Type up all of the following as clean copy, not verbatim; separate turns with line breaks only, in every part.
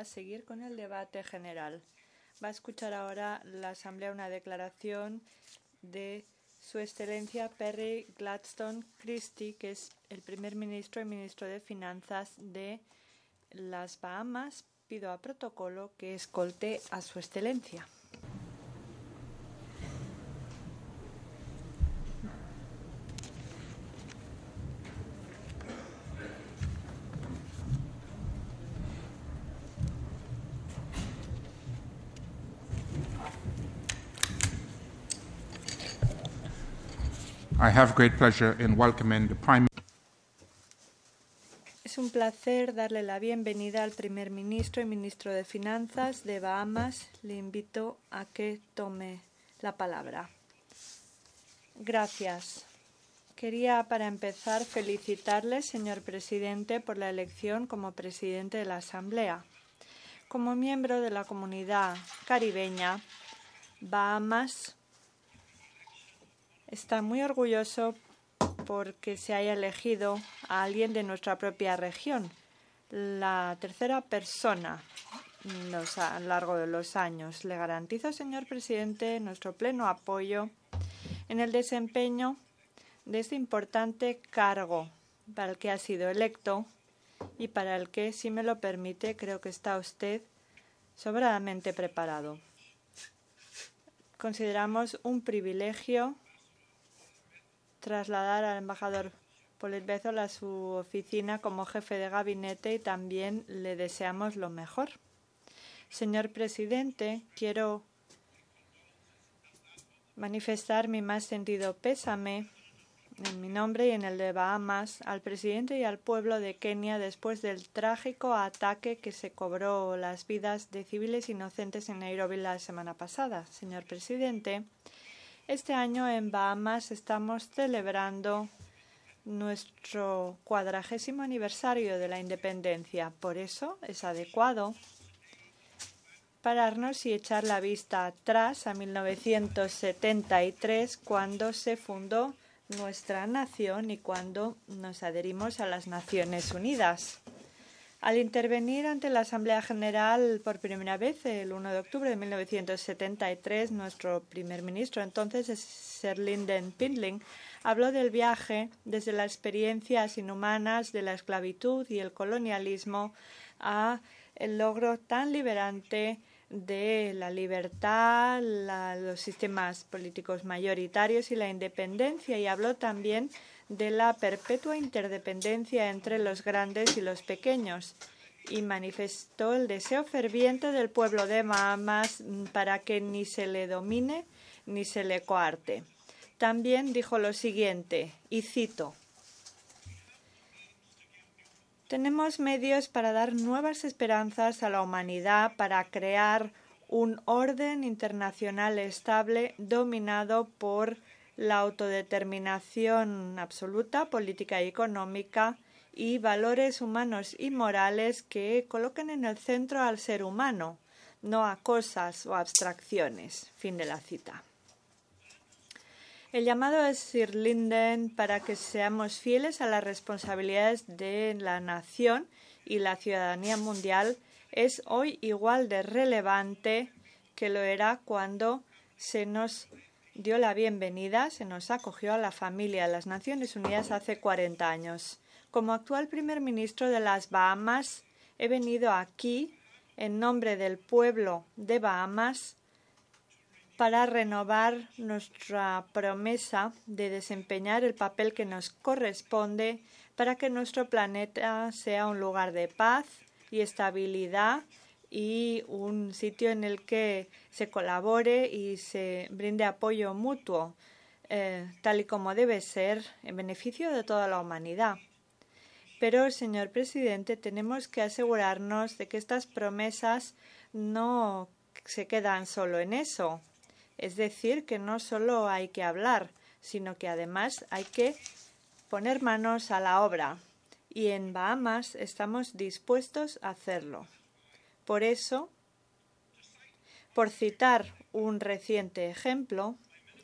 a seguir con el debate general. Va a escuchar ahora la Asamblea una declaración de Su Excelencia Perry Gladstone Christie, que es el primer ministro y ministro de Finanzas de las Bahamas. Pido a protocolo que escolte a Su Excelencia.
I have great pleasure in welcoming the Prime Minister.
Es un placer darle la bienvenida al primer ministro y ministro de Finanzas de Bahamas. Le invito a que tome la palabra. Gracias. Quería, para empezar, felicitarle, señor presidente, por la elección como presidente de la Asamblea. Como miembro de la comunidad caribeña, Bahamas está muy orgulloso porque se haya elegido a alguien de nuestra propia región, la tercera persona a lo largo de los años. Le garantizo, señor presidente, nuestro pleno apoyo en el desempeño de este importante cargo para el que ha sido electo y para el que, si me lo permite, creo que está usted sobradamente preparado. Consideramos un privilegio trasladar al embajador Paulette Bethel a su oficina como jefe de gabinete y también le deseamos lo mejor. Señor presidente, quiero manifestar mi más sentido pésame en mi nombre y en el de Bahamas al presidente y al pueblo de Kenia después del trágico ataque que se cobró las vidas de civiles inocentes en Nairobi la semana pasada. Señor presidente, este año en Bahamas estamos celebrando nuestro 40º aniversario de la independencia. Por eso es adecuado pararnos y echar la vista atrás a 1973, cuando se fundó nuestra nación y cuando nos adherimos a las Naciones Unidas. Al intervenir ante la Asamblea General por primera vez el 1 de octubre de 1973, nuestro primer ministro entonces, Sir Lynden Pindling, habló del viaje desde las experiencias inhumanas de la esclavitud y el colonialismo a el logro tan liberante de la libertad, los sistemas políticos mayoritarios y la independencia, y habló también de la perpetua interdependencia entre los grandes y los pequeños, y manifestó el deseo ferviente del pueblo de Bahamas para que ni se le domine ni se le coarte. También dijo lo siguiente, y cito: «Tenemos medios para dar nuevas esperanzas a la humanidad, para crear un orden internacional estable dominado por la autodeterminación absoluta, política y económica, y valores humanos y morales que coloquen en el centro al ser humano, no a cosas o abstracciones». Fin de la cita. El llamado de Sir Lynden para que seamos fieles a las responsabilidades de la nación y la ciudadanía mundial es hoy igual de relevante que lo era cuando se nos dio la bienvenida, se nos acogió a la familia de las Naciones Unidas hace 40 años. Como actual primer ministro de las Bahamas, he venido aquí en nombre del pueblo de Bahamas para renovar nuestra promesa de desempeñar el papel que nos corresponde para que nuestro planeta sea un lugar de paz y estabilidad y un sitio en el que se colabore y se brinde apoyo mutuo, tal y como debe ser, en beneficio de toda la humanidad. Pero, señor presidente, tenemos que asegurarnos de que estas promesas no se quedan solo en eso. Es decir, que no solo hay que hablar, sino que además hay que poner manos a la obra. Y en Bahamas estamos dispuestos a hacerlo. Por eso, por citar un reciente ejemplo,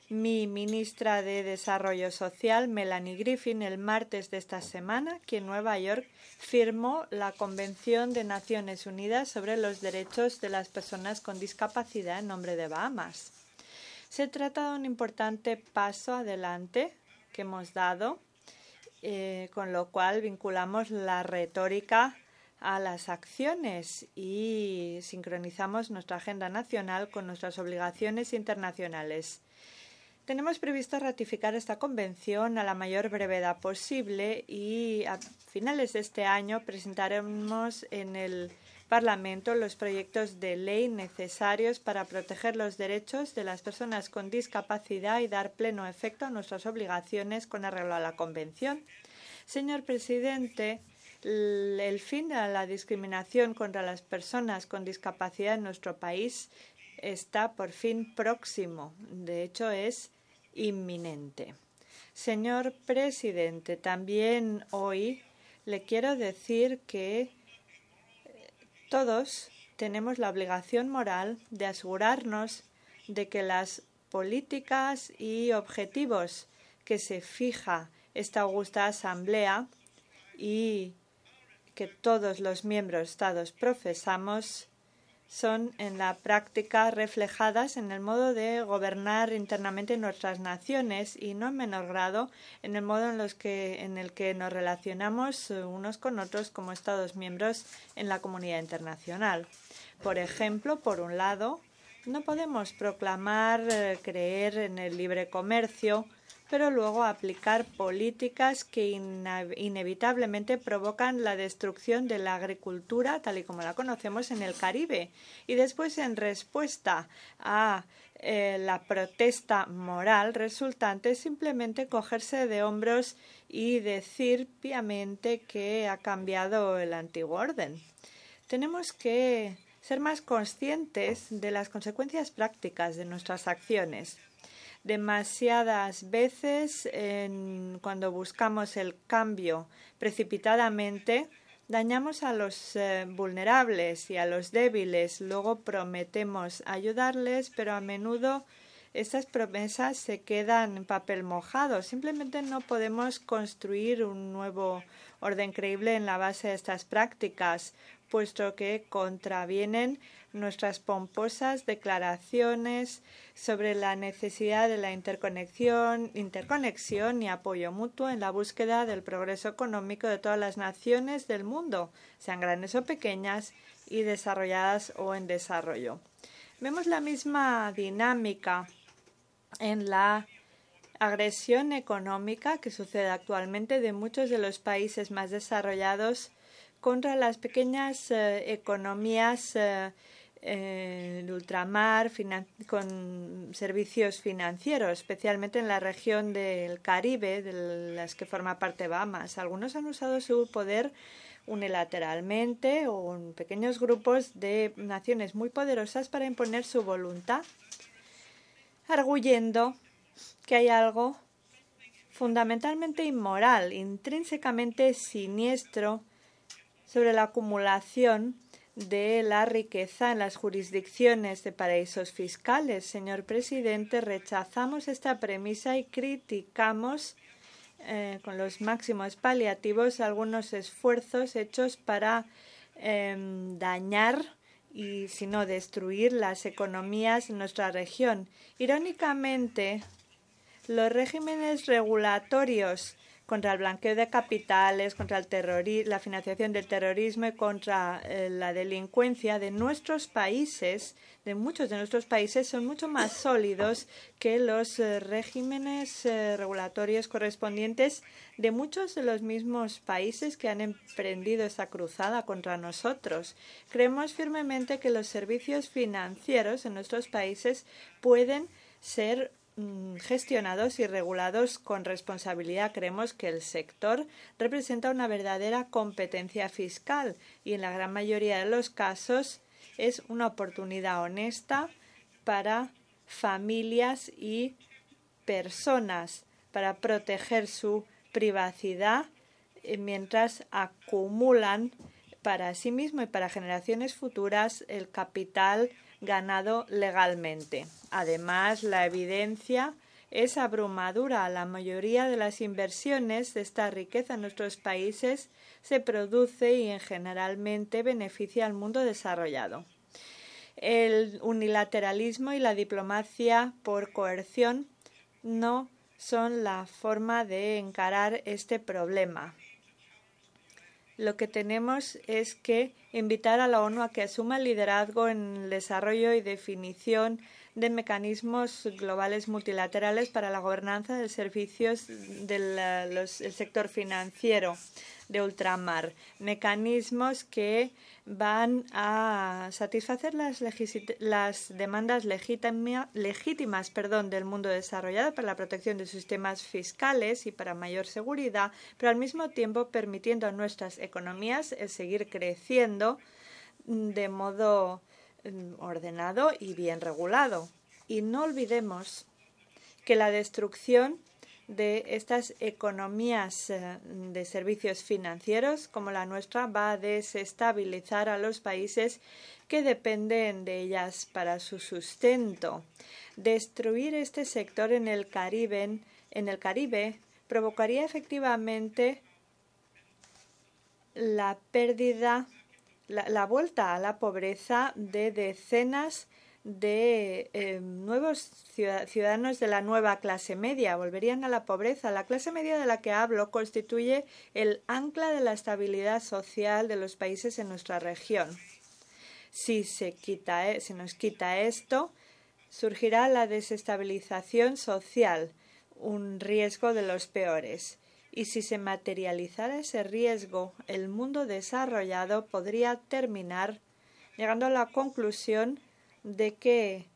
mi ministra de Desarrollo Social, Melanie Griffin, el martes de esta semana, que en Nueva York firmó la Convención de Naciones Unidas sobre los Derechos de las Personas con Discapacidad en nombre de Bahamas. Se trata de un importante paso adelante que hemos dado, con lo cual vinculamos la retórica a las acciones y sincronizamos nuestra agenda nacional con nuestras obligaciones internacionales. Tenemos previsto ratificar esta convención a la mayor brevedad posible y a finales de este año presentaremos en el Parlamento los proyectos de ley necesarios para proteger los derechos de las personas con discapacidad y dar pleno efecto a nuestras obligaciones con arreglo a la convención. Señor presidente, el fin de la discriminación contra las personas con discapacidad en nuestro país está por fin próximo. De hecho, es inminente. Señor presidente, también hoy le quiero decir que todos tenemos la obligación moral de asegurarnos de que las políticas y objetivos que se fija esta augusta Asamblea y que todos los miembros estados profesamos son en la práctica reflejadas en el modo de gobernar internamente nuestras naciones y no en menor grado en el modo en el que nos relacionamos unos con otros como estados miembros en la comunidad internacional. Por ejemplo, por un lado, no podemos proclamar creer en el libre comercio, pero luego aplicar políticas que inevitablemente provocan la destrucción de la agricultura tal y como la conocemos en el Caribe. Y después, en respuesta a la protesta moral resultante, simplemente cogerse de hombros y decir piamente que ha cambiado el antiguo orden. Tenemos que ser más conscientes de las consecuencias prácticas de nuestras acciones. Demasiadas veces, cuando buscamos el cambio precipitadamente, dañamos a los vulnerables y a los débiles. Luego prometemos ayudarles, pero a menudo estas promesas se quedan en papel mojado. Simplemente no podemos construir un nuevo orden creíble en la base de estas prácticas, puesto que contravienen nuestras pomposas declaraciones sobre la necesidad de la interconexión y apoyo mutuo en la búsqueda del progreso económico de todas las naciones del mundo, sean grandes o pequeñas, y desarrolladas o en desarrollo. Vemos la misma dinámica en la agresión económica que sucede actualmente de muchos de los países más desarrollados contra las pequeñas economías de ultramar con servicios financieros, especialmente en la región del Caribe, de las que forma parte Bahamas. Algunos han usado su poder unilateralmente o en pequeños grupos de naciones muy poderosas para imponer su voluntad, arguyendo que hay algo fundamentalmente inmoral, intrínsecamente siniestro sobre la acumulación de la riqueza en las jurisdicciones de paraísos fiscales. Señor presidente, rechazamos esta premisa y criticamos con los máximos paliativos algunos esfuerzos hechos para dañar y, si no destruir, las economías en nuestra región. Irónicamente, los regímenes regulatorios contra el blanqueo de capitales, contra la financiación del terrorismo y contra la delincuencia de nuestros países, de muchos de nuestros países, son mucho más sólidos que los regímenes regulatorios correspondientes de muchos de los mismos países que han emprendido esta cruzada contra nosotros. Creemos firmemente que los servicios financieros en nuestros países pueden ser gestionados y regulados con responsabilidad. Creemos que el sector representa una verdadera competencia fiscal y en la gran mayoría de los casos es una oportunidad honesta para familias y personas para proteger su privacidad mientras acumulan para sí mismo y para generaciones futuras el capital ganado legalmente. Además, la evidencia es abrumadora. La mayoría de las inversiones de esta riqueza en nuestros países se produce y generalmente beneficia al mundo desarrollado. El unilateralismo y la diplomacia por coerción no son la forma de encarar este problema. Lo que tenemos es que invitar a la ONU a que asuma el liderazgo en el desarrollo y definición de mecanismos globales multilaterales para la gobernanza de servicios del sector financiero de ultramar, mecanismos que van a satisfacer las demandas legítimas del mundo desarrollado para la protección de sus sistemas fiscales y para mayor seguridad, pero al mismo tiempo permitiendo a nuestras economías seguir creciendo de modo ordenado y bien regulado. Y no olvidemos que la destrucción de estas economías de servicios financieros como la nuestra va a desestabilizar a los países que dependen de ellas para su sustento. Destruir este sector en el Caribe provocaría efectivamente la pérdida, la vuelta a la pobreza de decenas de nuevos ciudadanos de la nueva clase media. Volverían a la pobreza. La clase media de la que hablo constituye el ancla de la estabilidad social de los países en nuestra región. Si se nos quita esto, surgirá la desestabilización social, un riesgo de los peores. Y si se materializara ese riesgo, el mundo desarrollado podría terminar llegando a la conclusión de que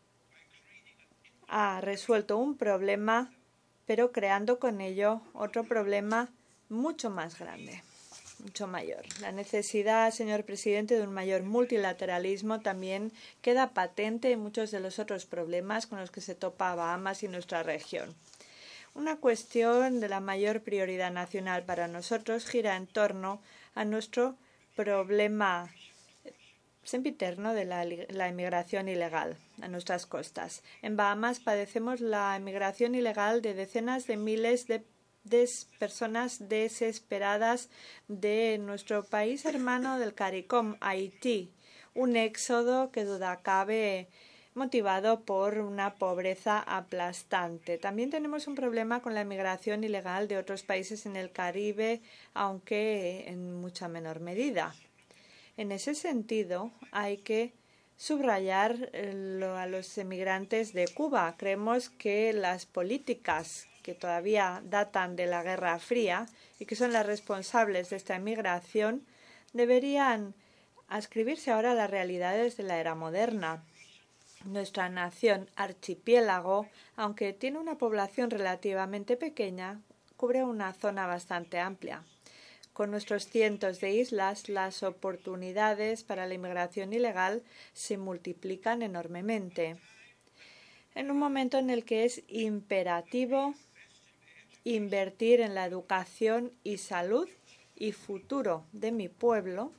ha resuelto un problema, pero creando con ello otro problema mucho más grande, mucho mayor. La necesidad, señor presidente, de un mayor multilateralismo también queda patente en muchos de los otros problemas con los que se topa Bahamas y nuestra región. Una cuestión de la mayor prioridad nacional para nosotros gira en torno a nuestro problema sempiterno de la inmigración ilegal a nuestras costas. En Bahamas padecemos la inmigración ilegal de decenas de miles de personas desesperadas de nuestro país hermano del CARICOM, Haití, un éxodo que duda cabe motivado por una pobreza aplastante. También tenemos un problema con la inmigración ilegal de otros países en el Caribe, aunque en mucha menor medida. En ese sentido, hay que subrayar a los emigrantes de Cuba. Creemos que las políticas que todavía datan de la Guerra Fría y que son las responsables de esta emigración deberían adscribirse ahora a las realidades de la era moderna. Nuestra nación archipiélago, aunque tiene una población relativamente pequeña, cubre una zona bastante amplia. Con nuestros cientos de islas, las oportunidades para la inmigración ilegal se multiplican enormemente. En un momento en el que es imperativo invertir en la educación y salud y futuro de mi pueblo,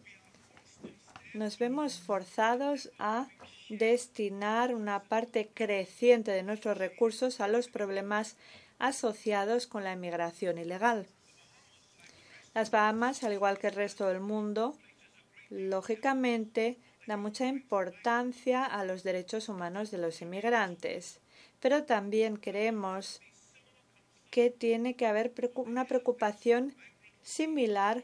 nos vemos forzados a destinar una parte creciente de nuestros recursos a los problemas asociados con la inmigración ilegal. Las Bahamas, al igual que el resto del mundo, lógicamente da mucha importancia a los derechos humanos de los inmigrantes, pero también creemos que tiene que haber una preocupación similar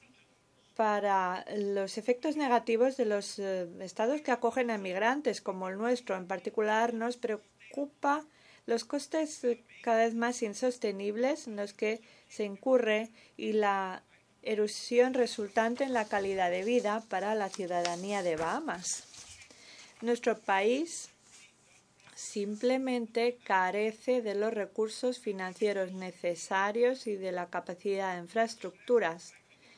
para los efectos negativos de los estados que acogen a inmigrantes, como el nuestro. En particular, nos preocupa los costes cada vez más insostenibles en los que se incurre y la erosión resultante en la calidad de vida para la ciudadanía de Bahamas. Nuestro país simplemente carece de los recursos financieros necesarios y de la capacidad de infraestructuras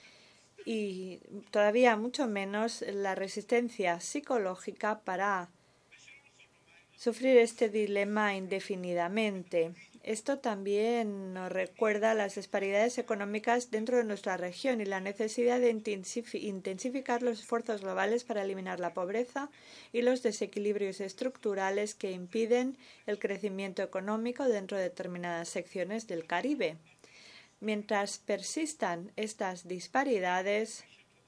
y todavía mucho menos la resistencia psicológica para sufrir este dilema indefinidamente. Esto también nos recuerda las disparidades económicas dentro de nuestra región y la necesidad de intensificar los esfuerzos globales para eliminar la pobreza y los desequilibrios estructurales que impiden el crecimiento económico dentro de determinadas secciones del Caribe. Mientras persistan estas disparidades,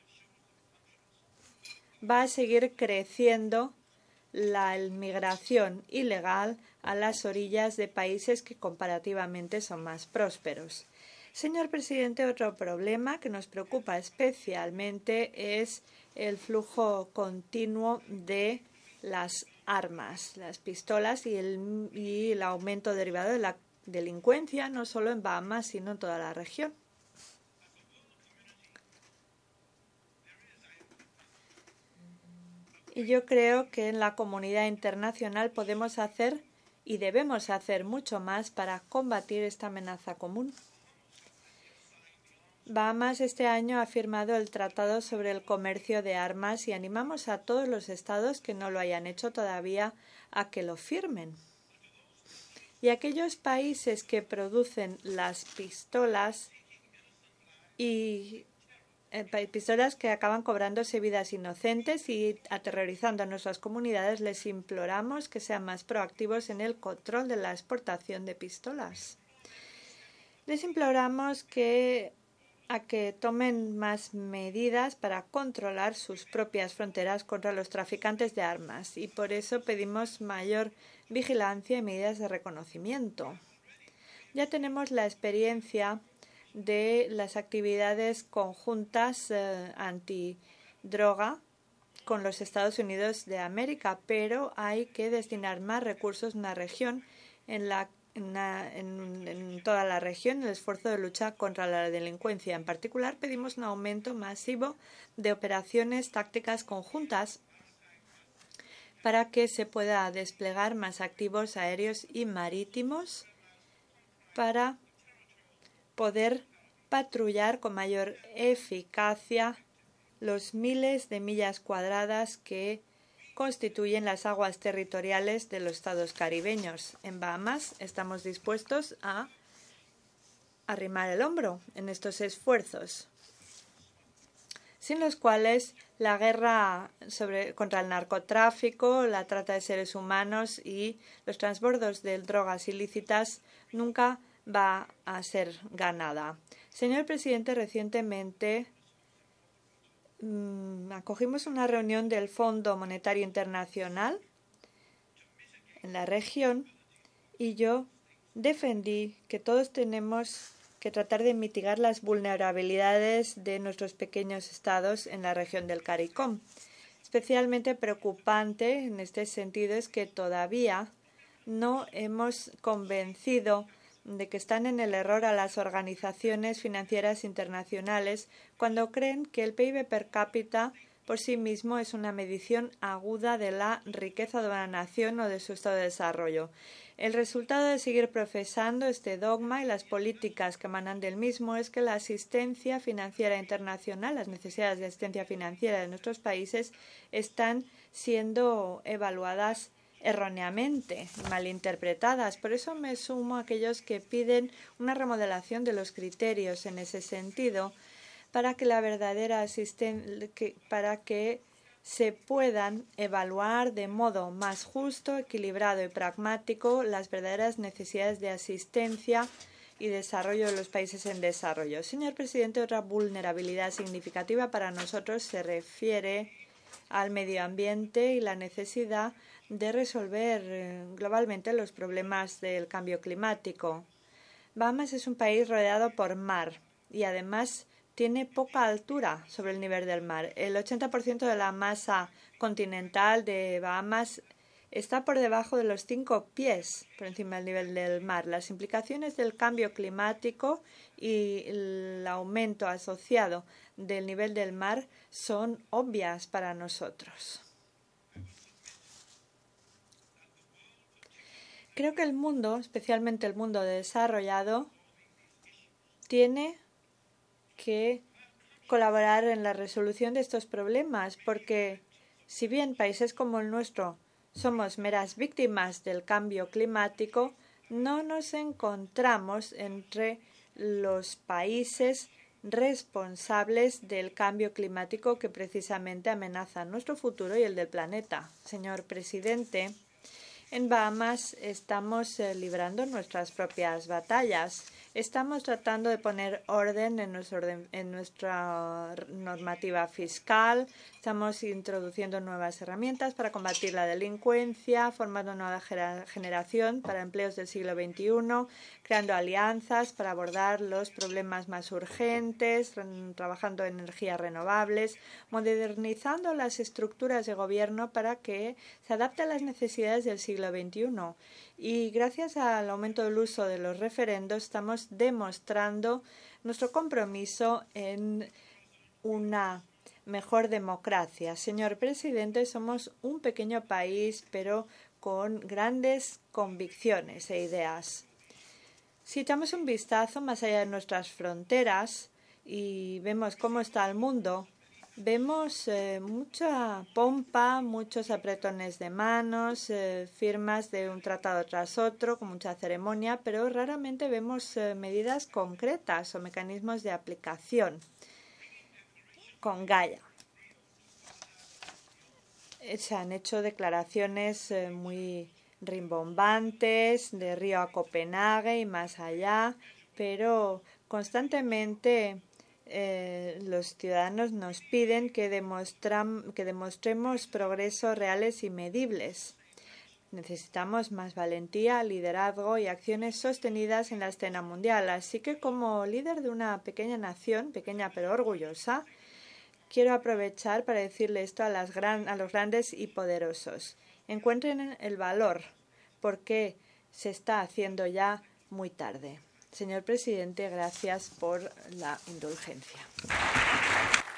va a seguir creciendo la inmigración ilegal a las orillas de países que comparativamente son más prósperos. Señor presidente, otro problema que nos preocupa especialmente es el flujo continuo de las armas, las pistolas y el aumento derivado de la delincuencia, no solo en Bahamas, sino en toda la región. Y yo creo que en la comunidad internacional podemos hacer y debemos hacer mucho más para combatir esta amenaza común. Bahamas este año ha firmado el Tratado sobre el Comercio de Armas y animamos a todos los estados que no lo hayan hecho todavía a que lo firmen. Y aquellos países que producen las pistolas y pistolas que acaban cobrándose vidas inocentes y aterrorizando a nuestras comunidades, les imploramos que sean más proactivos en el control de la exportación de pistolas. Les imploramos que tomen más medidas para controlar sus propias fronteras contra los traficantes de armas y por eso pedimos mayor vigilancia y medidas de reconocimiento. Ya tenemos la experiencia de las actividades conjuntas antidroga con los Estados Unidos de América, pero hay que destinar más recursos en la región, en toda la región, en el esfuerzo de lucha contra la delincuencia. En particular, pedimos un aumento masivo de operaciones tácticas conjuntas para que se pueda desplegar más activos aéreos y marítimos para poder patrullar con mayor eficacia los miles de millas cuadradas que constituyen las aguas territoriales de los estados caribeños. En Bahamas estamos dispuestos a arrimar el hombro en estos esfuerzos, sin los cuales la guerra contra el narcotráfico, la trata de seres humanos y los transbordos de drogas ilícitas nunca va a ser ganada. Señor presidente, recientemente acogimos una reunión del Fondo Monetario Internacional en la región y yo defendí que todos tenemos que tratar de mitigar las vulnerabilidades de nuestros pequeños estados en la región del CARICOM. Especialmente preocupante en este sentido es que todavía no hemos convencido de que están en el error a las organizaciones financieras internacionales cuando creen que el PIB per cápita por sí mismo es una medición aguda de la riqueza de una nación o de su estado de desarrollo. El resultado de seguir profesando este dogma y las políticas que emanan del mismo es que la asistencia financiera internacional, las necesidades de asistencia financiera de nuestros países están siendo evaluadas erróneamente, malinterpretadas. Por eso me sumo a aquellos que piden una remodelación de los criterios en ese sentido para que la verdadera para que se puedan evaluar de modo más justo, equilibrado y pragmático las verdaderas necesidades de asistencia y desarrollo de los países en desarrollo. Señor presidente, otra vulnerabilidad significativa para nosotros se refiere al medio ambiente y la necesidad de resolver globalmente los problemas del cambio climático. Bahamas es un país rodeado por mar y además tiene poca altura sobre el nivel del mar. El 80% de la masa continental de Bahamas está por debajo de los 5 pies por encima del nivel del mar. Las implicaciones del cambio climático y el aumento asociado del nivel del mar son obvias para nosotros. Creo que el mundo, especialmente el mundo desarrollado, tiene que colaborar en la resolución de estos problemas, porque si bien países como el nuestro somos meras víctimas del cambio climático, no nos encontramos entre los países responsables del cambio climático que precisamente amenaza nuestro futuro y el del planeta. Señor presidente, en Bahamas estamos librando nuestras propias batallas. Estamos tratando de poner orden en nuestra normativa fiscal. Estamos introduciendo nuevas herramientas para combatir la delincuencia, formando una nueva generación para empleos del siglo XXI, creando alianzas para abordar los problemas más urgentes, trabajando en energías renovables, modernizando las estructuras de gobierno para que se adapte a las necesidades del siglo XXI. Y gracias al aumento del uso de los referendos estamos demostrando nuestro compromiso en una mejor democracia. Señor presidente, somos un pequeño país, pero con grandes convicciones e ideas. Si echamos un vistazo más allá de nuestras fronteras y vemos cómo está el mundo, vemos mucha pompa, muchos apretones de manos, firmas de un tratado tras otro, con mucha ceremonia, pero raramente vemos medidas concretas o mecanismos de aplicación con Gaia. Se han hecho declaraciones muy rimbombantes de Río a Copenhague y más allá, pero constantemente los ciudadanos nos piden que demostremos progresos reales y medibles. Necesitamos más valentía, liderazgo y acciones sostenidas en la escena mundial. Así que, como líder de una pequeña nación, pequeña pero orgullosa, quiero aprovechar para decirle esto a los grandes y poderosos. Encuentren el valor, porque se está haciendo ya muy tarde. Señor presidente, gracias por la indulgencia.